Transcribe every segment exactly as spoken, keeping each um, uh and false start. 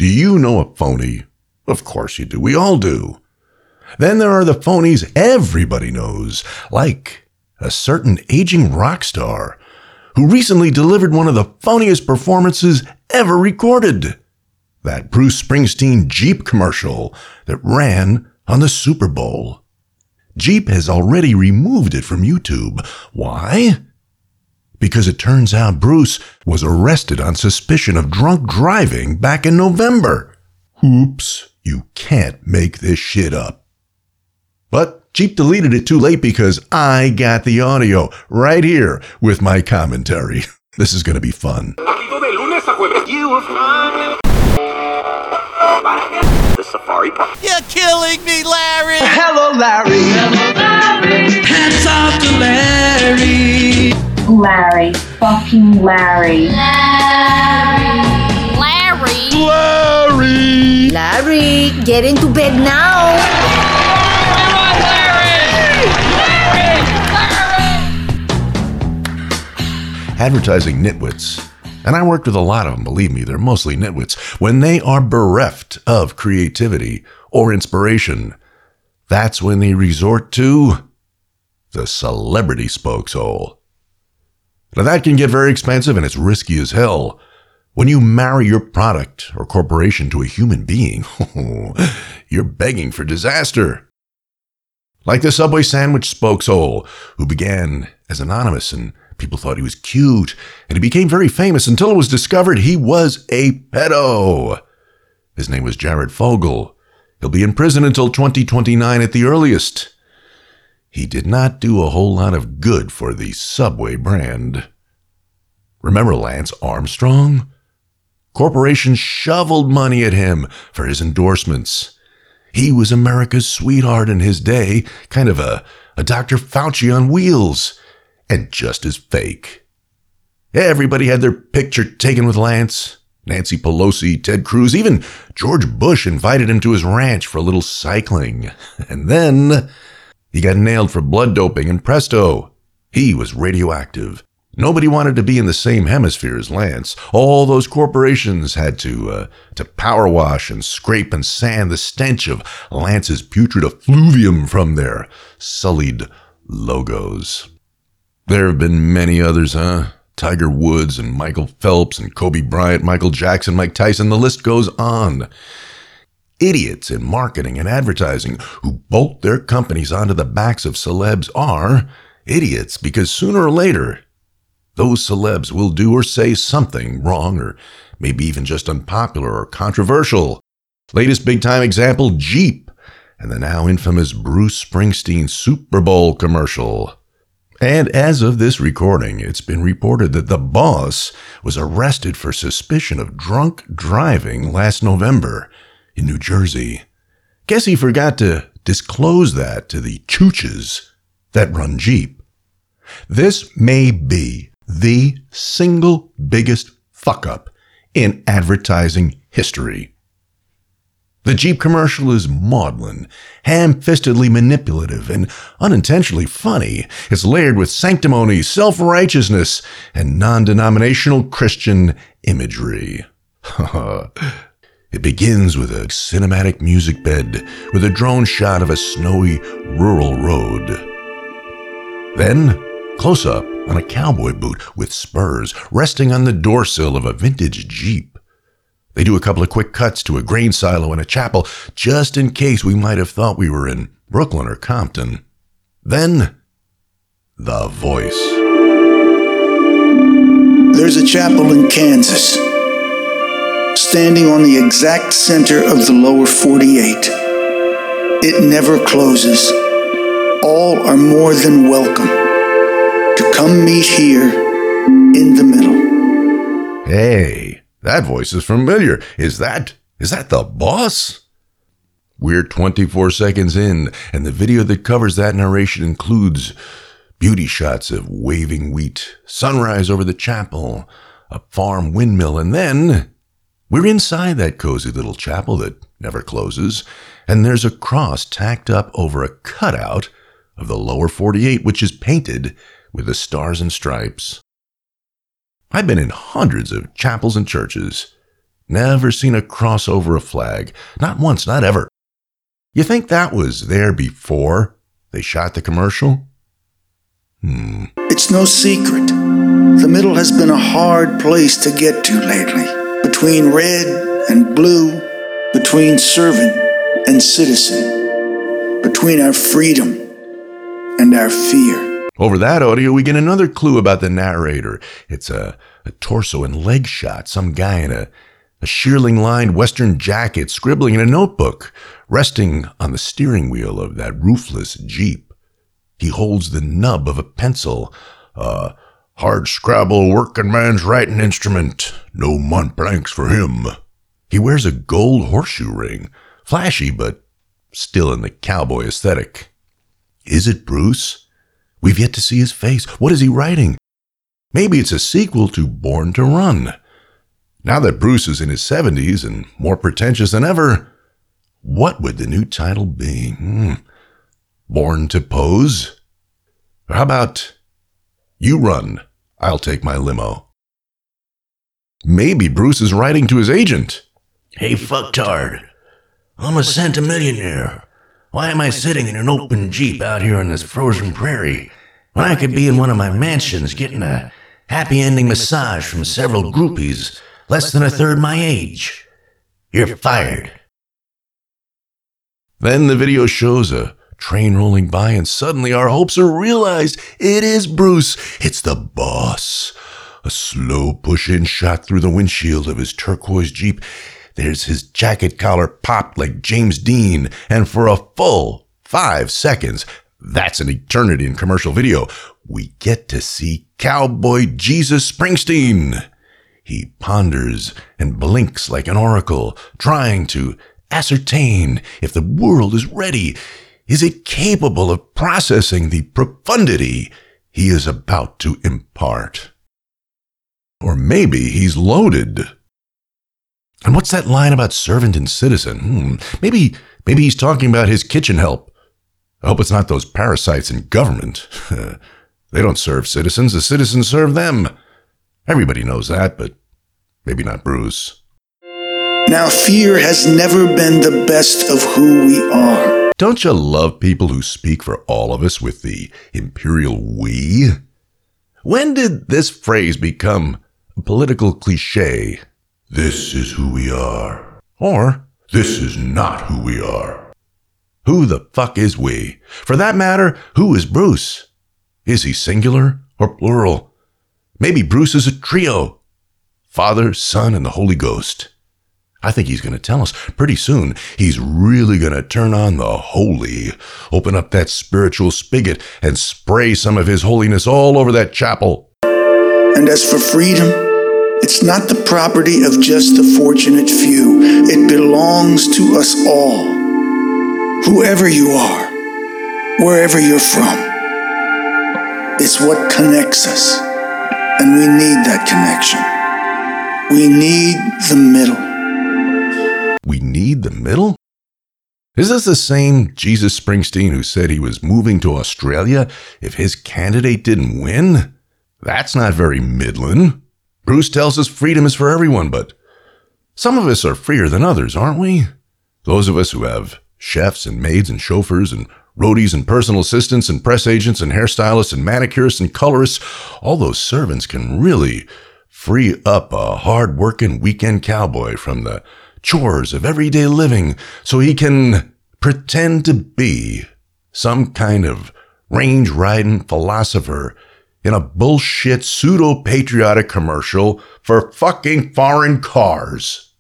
Do you know a phony? Of course you do. We all do. Then there are the phonies everybody knows, like a certain aging rock star who recently delivered one of the phoniest performances ever recorded. That Bruce Springsteen Jeep commercial that ran on the Super Bowl. Jeep has already removed it from YouTube. Why? Because it turns out Bruce was arrested on suspicion of drunk driving back in November. Oops, you can't make this shit up. But Jeep deleted it too late because I got the audio right here with my commentary. This is going to be fun. The Safari Park. You're killing me, Larry! Hello, Larry! Hello, Larry! Hats off to Larry! Larry. Fucking Larry. Larry. Larry. Larry! Larry, get into bed now! Advertising nitwits, and I worked with a lot of them, believe me, they're mostly nitwits, when they are bereft of creativity or inspiration, that's when they resort to the celebrity spokeshole. Now that can get very expensive and it's risky as hell. When you marry your product or corporation to a human being, you're begging for disaster. Like the Subway sandwich spokeshole, who began as anonymous and people thought he was cute, and he became very famous until it was discovered he was a pedo. His name was Jared Fogle. He'll be in prison until twenty twenty-nine at the earliest. He did not do a whole lot of good for the Subway brand. Remember Lance Armstrong? Corporations shoveled money at him for his endorsements. He was America's sweetheart in his day, kind of a, a Doctor Fauci on wheels. And just as fake. Everybody had their picture taken with Lance. Nancy Pelosi, Ted Cruz, even George Bush invited him to his ranch for a little cycling. And then he got nailed for blood doping, and presto, he was radioactive. Nobody wanted to be in the same hemisphere as Lance. All those corporations had to uh, to power wash and scrape and sand the stench of Lance's putrid effluvium from their sullied logos. There have been many others, huh? Tiger Woods and Michael Phelps and Kobe Bryant, Michael Jackson, Mike Tyson, the list goes on. Idiots in marketing and advertising who bolt their companies onto the backs of celebs are idiots because sooner or later, those celebs will do or say something wrong or maybe even just unpopular or controversial. Latest big-time example, Jeep and the now infamous Bruce Springsteen Super Bowl commercial. And as of this recording, it's been reported that the boss was arrested for suspicion of drunk driving last November in New Jersey. Guess he forgot to disclose that to the chooches that run Jeep. This may be the single biggest fuck-up in advertising history. The Jeep commercial is maudlin, ham-fistedly manipulative, and unintentionally funny. It's layered with sanctimony, self-righteousness, and non-denominational Christian imagery. It begins with a cinematic music bed with a drone shot of a snowy rural road. Then, close-up on a cowboy boot with spurs resting on the doorsill of a vintage Jeep. They do a couple of quick cuts to a grain silo and a chapel, just in case we might have thought we were in Brooklyn or Compton. Then, the voice. There's a chapel in Kansas, standing on the exact center of the lower forty-eight. It never closes. All are more than welcome to come meet here in the middle. Hey. That voice is familiar. Is that, is that the boss? We're twenty-four seconds in, and the video that covers that narration includes beauty shots of waving wheat, sunrise over the chapel, a farm windmill, and then we're inside that cozy little chapel that never closes, and there's a cross tacked up over a cutout of the lower forty-eight, which is painted with the stars and stripes. I've been in hundreds of chapels and churches. Never seen a cross over a flag. Not once, not ever. You think that was there before they shot the commercial? Hmm. It's no secret. The middle has been a hard place to get to lately. Between red and blue, between servant and citizen, between our freedom and our fear. Over that audio, we get another clue about the narrator. It's a, a torso and leg shot. Some guy in a, a shearling-lined Western jacket scribbling in a notebook, resting on the steering wheel of that roofless Jeep. He holds the nub of a pencil, a hard-scrabble working man's writing instrument. No Montblancs for him. He wears a gold horseshoe ring, flashy but still in the cowboy aesthetic. Is it Bruce? We've yet to see his face. What is he writing? Maybe it's a sequel to Born to Run. Now that Bruce is in his seventies and more pretentious than ever, what would the new title be? Hmm. Born to Pose? Or how about You Run, I'll Take My Limo? Maybe Bruce is writing to his agent. Hey, fucktard. I'm a centimillionaire. Why am I sitting in an open Jeep out here on this frozen prairie when I could be in one of my mansions getting a happy ending massage from several groupies less than a third my age? You're fired. Then the video shows a train rolling by, and suddenly our hopes are realized. It is Bruce. It's the boss. A slow push-in shot through the windshield of his turquoise Jeep. There's his jacket collar popped like James Dean, and for a full five seconds, that's an eternity in commercial video, we get to see Cowboy Jesus Springsteen. He ponders and blinks like an oracle, trying to ascertain if the world is ready. Is it capable of processing the profundity he is about to impart? Or maybe he's loaded. And what's that line about servant and citizen? Hmm, maybe, maybe he's talking about his kitchen help. I hope it's not those parasites in government. They don't serve citizens, the citizens serve them. Everybody knows that, but maybe not Bruce. Now, fear has never been the best of who we are. Don't you love people who speak for all of us with the imperial we? When did this phrase become a political cliche? This is who we are. Or, this is not who we are. Who the fuck is we? For that matter, who is Bruce? Is he singular or plural? Maybe Bruce is a trio. Father, Son, and the Holy Ghost. I think he's going to tell us pretty soon. He's really going to turn on the holy, open up that spiritual spigot, and spray some of his holiness all over that chapel. And as for freedom, it's not the property of just the fortunate few. It belongs to us all. Whoever you are, wherever you're from, it's what connects us. And we need that connection. We need the middle. We need the middle? Is this the same Jesus Springsteen who said he was moving to Australia if his candidate didn't win? That's not very Midland. Bruce tells us freedom is for everyone, but some of us are freer than others, aren't we? Those of us who have chefs and maids and chauffeurs and roadies and personal assistants and press agents and hairstylists and manicurists and colorists, all those servants can really free up a hard-working weekend cowboy from the chores of everyday living so he can pretend to be some kind of range-riding philosopher in a bullshit pseudo-patriotic commercial for fucking foreign cars.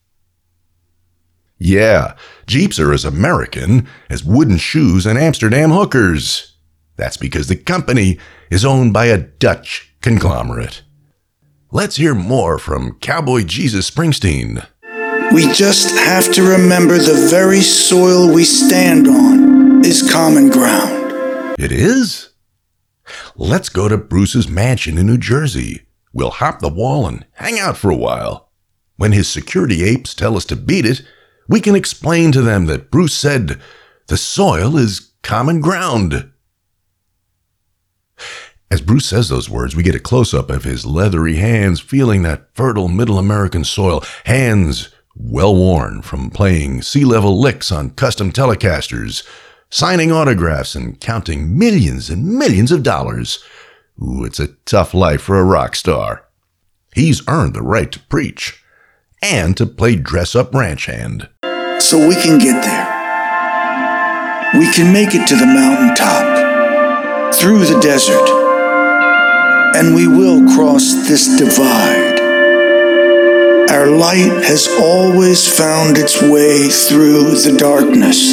Yeah, Jeeps are as American as wooden shoes and Amsterdam hookers. That's because the company is owned by a Dutch conglomerate. Let's hear more from Cowboy Jesus Springsteen. We just have to remember the very soil we stand on is common ground. It is? Let's go to Bruce's mansion in New Jersey. We'll hop the wall and hang out for a while. When his security apes tell us to beat it, we can explain to them that Bruce said the soil is common ground. As Bruce says those words, we get a close-up of his leathery hands feeling that fertile middle American soil, hands well worn from playing sea-level licks on custom Telecasters, signing autographs and counting millions and millions of dollars. Ooh, it's a tough life for a rock star. He's earned the right to preach and to play dress-up ranch hand. So we can get there. We can make it to the mountaintop, through the desert, and we will cross this divide. Our light has always found its way through the darkness.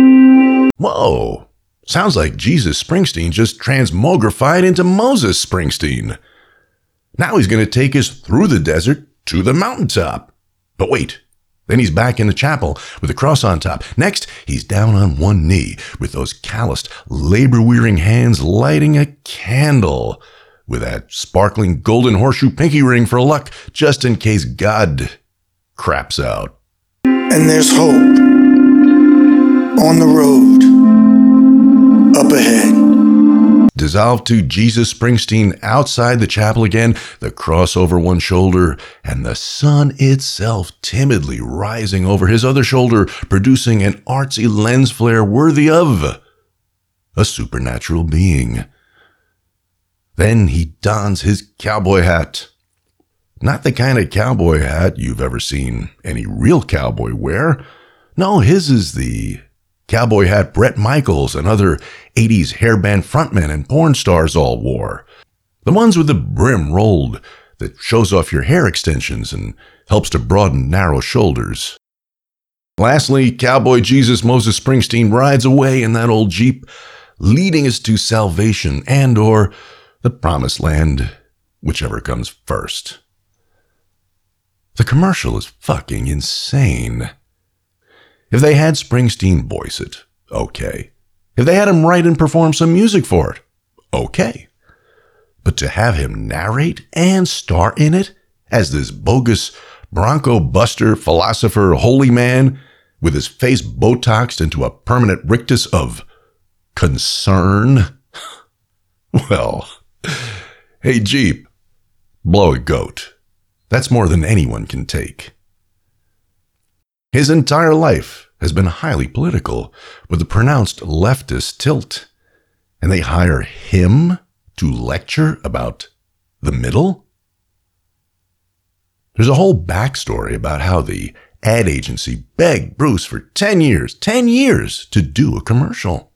Whoa, sounds like Jesus Springsteen just transmogrified into Moses Springsteen. Now he's going to take us through the desert to the mountaintop. But wait, then he's back in the chapel with a cross on top. Next, he's down on one knee with those calloused, labor-wearing hands lighting a candle with that sparkling golden horseshoe pinky ring for luck, just in case God craps out. And there's hope. On the road. Up ahead. Dissolved to Jesus Springsteen outside the chapel again, the cross over one shoulder, and the sun itself timidly rising over his other shoulder, producing an artsy lens flare worthy of a supernatural being. Then he dons his cowboy hat. Not the kind of cowboy hat you've ever seen any real cowboy wear. No, his is the cowboy hat Bret Michaels and other eighties hairband frontmen and porn stars all wore. The ones with the brim rolled that shows off your hair extensions and helps to broaden narrow shoulders. Lastly, Cowboy Jesus Moses Springsteen rides away in that old Jeep, leading us to salvation and or the promised land, whichever comes first. The commercial is fucking insane. If they had Springsteen voice it, okay. If they had him write and perform some music for it, okay. But to have him narrate and star in it as this bogus Bronco Buster philosopher holy man with his face Botoxed into a permanent rictus of concern, well, hey Jeep, blow a goat. That's more than anyone can take. His entire life has been highly political, with a pronounced leftist tilt, and they hire him to lecture about the middle? There's a whole backstory about how the ad agency begged Bruce for ten years, ten years to do a commercial.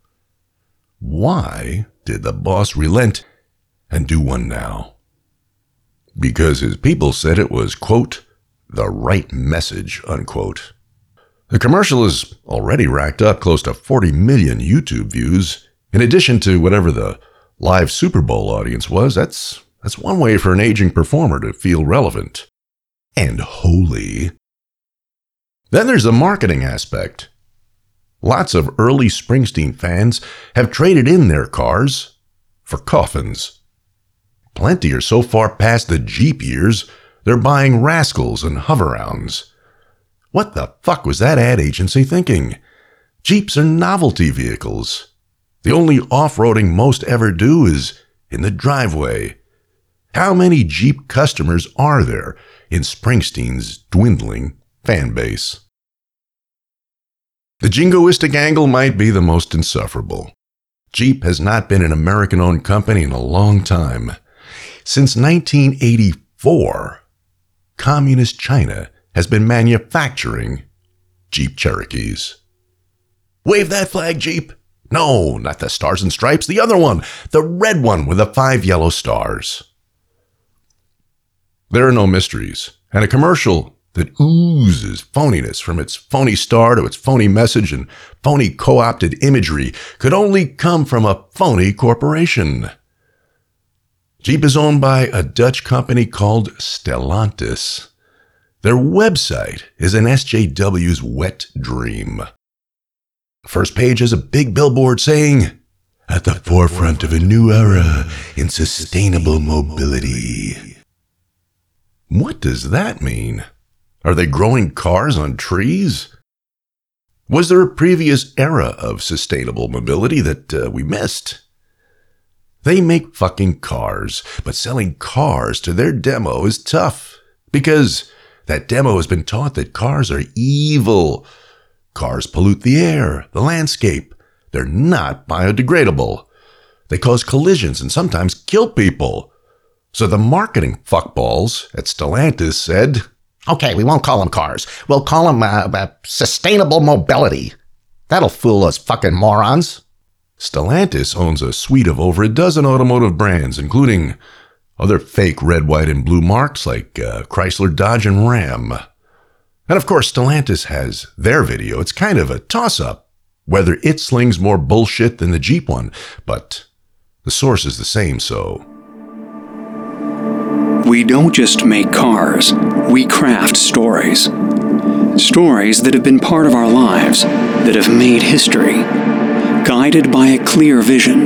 Why did the boss relent and do one now? Because his people said it was, quote, the right message, unquote. The commercial has already racked up close to forty million YouTube views, in addition to whatever the live Super Bowl audience was. That's, that's one way for an aging performer to feel relevant and holy. Then there's the marketing aspect. Lots of early Springsteen fans have traded in their cars for coffins. Plenty are so far past the Jeep years, they're buying Rascals and Hoverounds. What the fuck was that ad agency thinking? Jeeps are novelty vehicles. The only off-roading most ever do is in the driveway. How many Jeep customers are there in Springsteen's dwindling fan base? The jingoistic angle might be the most insufferable. Jeep has not been an American-owned company in a long time. Since nineteen eighty-four, Communist China has been manufacturing Jeep Cherokees. Wave that flag, Jeep. No, not the stars and stripes, the other one, the red one with the five yellow stars. There are no mysteries, and a commercial that oozes phoniness from its phony star to its phony message and phony co-opted imagery could only come from a phony corporation. Jeep is owned by a Dutch company called Stellantis. Their website is an S J W's wet dream. First page has a big billboard saying, "At the forefront of a new era in sustainable mobility." What does that mean? Are they growing cars on trees? Was there a previous era of sustainable mobility that uh, we missed? They make fucking cars, but selling cars to their demo is tough because That demo has been taught that cars are evil. Cars pollute the air, the landscape. They're not biodegradable. They cause collisions and sometimes kill people. So the marketing fuckballs at Stellantis said, Okay, we won't call them cars. We'll call them uh, uh, sustainable mobility. That'll fool us fucking morons. Stellantis owns a suite of over a dozen automotive brands, including other fake red, white, and blue marks like uh, Chrysler, Dodge, and Ram. And of course, Stellantis has their video. It's kind of a toss-up whether it slings more bullshit than the Jeep one, but the source is the same, so... We don't just make cars, we craft stories. Stories that have been part of our lives, that have made history, guided by a clear vision.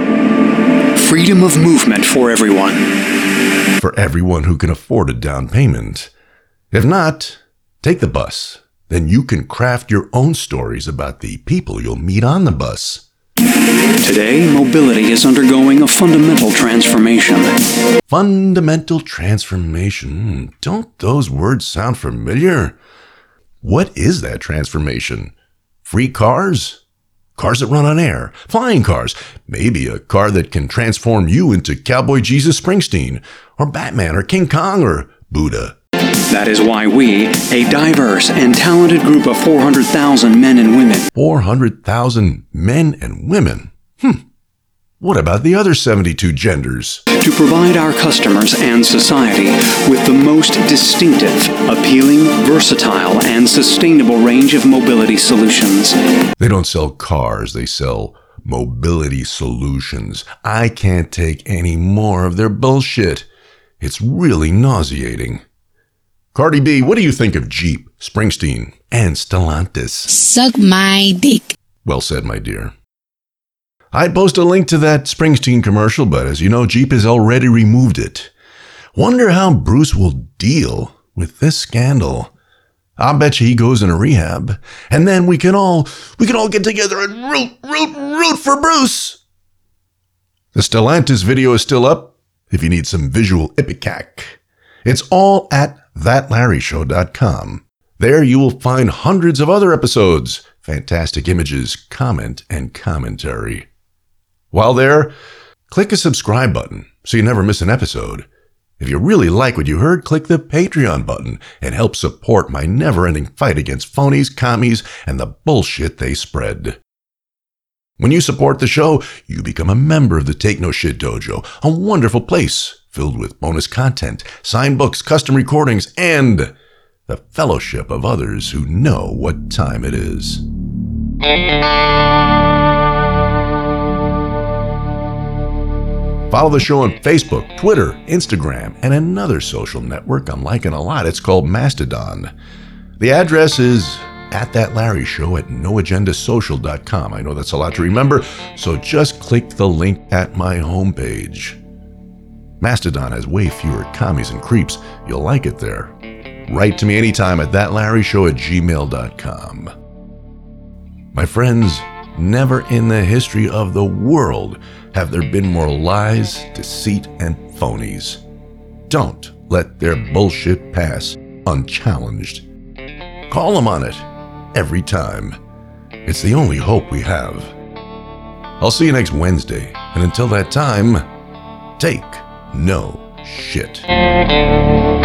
Freedom of movement for everyone. For everyone who can afford a down payment. If not, take the bus. Then you can craft your own stories about the people you'll meet on the bus. Today, mobility is undergoing a fundamental transformation. Fundamental transformation. Don't those words sound familiar? What is that transformation? Free cars? Cars that run on air? Flying cars? Maybe a car that can transform you into Cowboy Jesus Springsteen, or Batman, or King Kong, or Buddha. That is why we, a diverse and talented group of four hundred thousand men and women. four hundred thousand men and women? Hmm. What about the other seventy-two genders? To provide our customers and society with the most distinctive, appealing, versatile, and sustainable range of mobility solutions. They don't sell cars, they sell mobility solutions. I can't take any more of their bullshit. It's really nauseating. Cardi B, what do you think of Jeep, Springsteen, and Stellantis? Suck my dick. Well said, my dear. I'd post a link to that Springsteen commercial, but as you know, Jeep has already removed it. Wonder how Bruce will deal with this scandal. I'll bet you he goes into rehab, and then we can all we can all get together and root, root, root for Bruce. The Stellantis video is still up if you need some visual ipecac. It's all at that larry show dot com. There you will find hundreds of other episodes, fantastic images, comment, and commentary. While there, click a subscribe button so you never miss an episode. If you really like what you heard, click the Patreon button and help support my never-ending fight against phonies, commies, and the bullshit they spread. When you support the show, you become a member of the Take No Shit Dojo, a wonderful place filled with bonus content, signed books, custom recordings, and the fellowship of others who know what time it is. Follow the show on Facebook, Twitter, Instagram, and another social network I'm liking a lot. It's called Mastodon. The address is at That Larry Show at no agenda social dot com. I know that's a lot to remember, so just click the link at my homepage. Mastodon has way fewer commies and creeps. You'll like it there. Write to me anytime at that larry show at gmail dot com. My friends, never in the history of the world have there been more lies, deceit, and phonies. Don't let their bullshit pass unchallenged. Call them on it every time. It's the only hope we have. I'll see you next Wednesday, and until that time, take no shit.